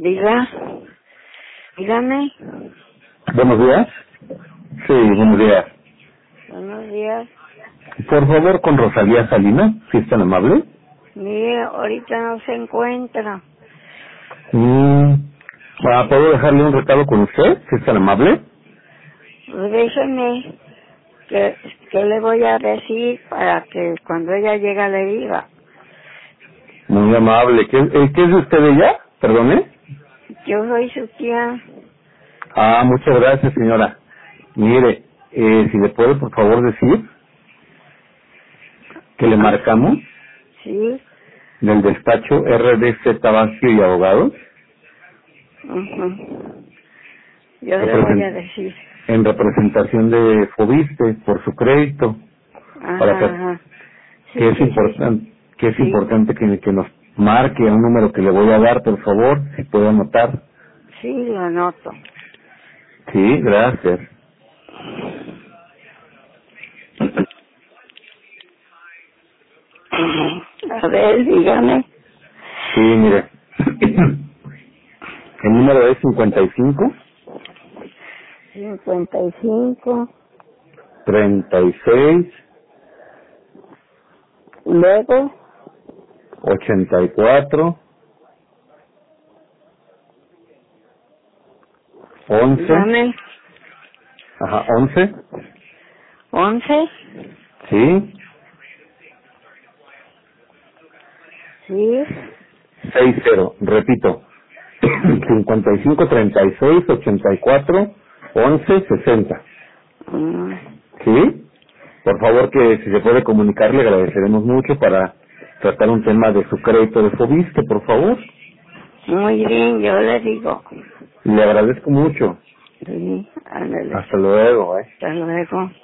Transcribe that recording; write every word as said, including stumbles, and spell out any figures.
Diga, dígame. Buenos días. Sí, buenos días. Buenos días. Por favor, con Rosalía Salinas, si es tan amable. Mire, ahorita no se encuentra. Mm, ah, ¿Puedo dejarle un recado con usted, si es tan amable? Pues déjeme que, que le voy a decir para que cuando ella llega le diga. Muy amable. ¿Qué, eh, ¿qué es usted ella? Perdone. Yo soy su tía. Ah, muchas gracias, señora. Mire, eh, si le puede, por favor, decir que le Ah, marcamos sí. del despacho R D C Tabasco y Abogados Ujú. Yo le voy a represent- decir. en representación de Fobiste por su crédito, para Ajá, que, ajá. que Sí, es sí, sí. importante que es Sí, importante que, que nos marque un número que le voy a dar, por favor, si puede anotar. sí, lo anoto. Sí, gracias. A ver, dígame. Sí, mire. El número es cincuenta y cinco, cincuenta y cinco. treinta y seis, Luego, ochenta y cuatro, once, dígame. ajá, once, once. sí, Sí. sesenta, repito, cincuenta y cinco, treinta y seis, ochenta y cuatro, once, sesenta. Mm, ¿Sí? Por favor, que si se puede comunicar, le agradeceremos mucho para tratar un tema de su crédito de Fobiste, por favor. Muy bien, yo le digo. Le agradezco mucho. Sí, ándale. Hasta luego, ¿eh? Hasta luego.